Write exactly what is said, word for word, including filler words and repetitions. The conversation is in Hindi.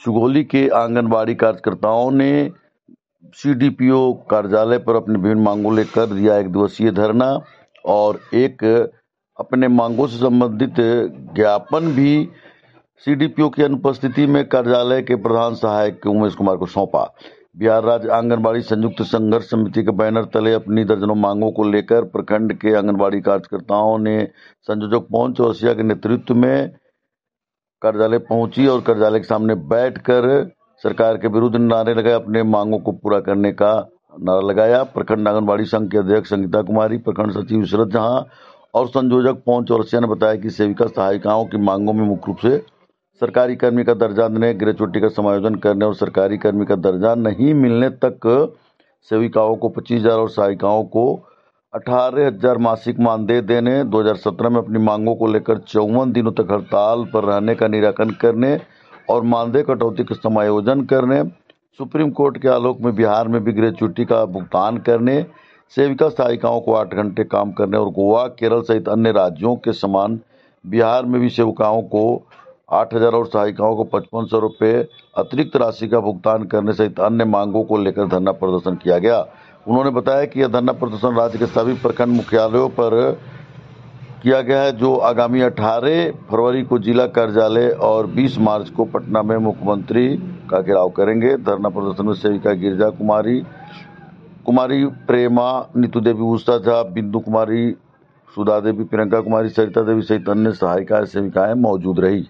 सुगौली के आंगनबाड़ी कार्यकर्ताओं ने सीडीपीओ कार्यालय पर अपनी विभिन्न मांगों लेकर दिया एक दिवसीय धरना और एक अपने मांगों से संबंधित ज्ञापन भी सीडीपीओ की अनुपस्थिति में कार्यालय के प्रधान सहायक उमेश कुमार को सौंपा। बिहार राज्य आंगनबाड़ी संयुक्त संघर्ष समिति के बैनर तले अपनी दर्जनों मांगों को लेकर प्रखंड के आंगनबाड़ी कार्यकर्ताओं ने संयोजक पवन चौरसिया के नेतृत्व में कार्यालय पहुंची और कार्यालय के सामने बैठकर सरकार के विरुद्ध नारे लगाए, अपने मांगों को पूरा करने का नारा लगाया। प्रखंड आंगनबाड़ी संघ के अध्यक्ष संगीता कुमारी, प्रखंड सचिव इशरत जहां और संयोजक पवन चौरसिया ने बताया कि सेविका सहायिकाओं की मांगों में मुख्य रूप से सरकारी कर्मी का दर्जा देने, गृह छुट्टी का समायोजन करने और सरकारी कर्मी का दर्जा नहीं मिलने तक सेविकाओं को पच्चीस हजार और सहायिकाओं को अठारह हजार मासिक मानदेय देने, दो हजार सत्रह में अपनी मांगों को लेकर चौवन दिनों तक हड़ताल पर रहने का निराकरण करने और मानदेय कटौती का समायोजन करने, सुप्रीम कोर्ट के आलोक में बिहार में भी गृह छुट्टी का भुगतान करने, सेविका सहायिकाओं को आठ घंटे काम करने और गोवा, केरल सहित अन्य राज्यों के समान बिहार में भी सेविकाओं को आठ हजार और सहायिकाओं को पचपन सौ रुपये अतिरिक्त राशि का भुगतान करने सहित अन्य मांगों को लेकर धरना प्रदर्शन किया गया। उन्होंने बताया कि यह धरना प्रदर्शन राज्य के सभी प्रखंड मुख्यालयों पर किया गया है, जो आगामी अठारह फरवरी को जिला कार्यालय और बीस मार्च को पटना में मुख्यमंत्री का घेराव करेंगे। धरना प्रदर्शन में सेविका गिरिजा कुमारी, कुमारी प्रेमा, नीतू देवी, उषा झा, बिंदु कुमारी, सुधा देवी, प्रियंका कुमारी, सरिता देवी सहित अन्य सहायिकाएं सेविकाएं मौजूद रही।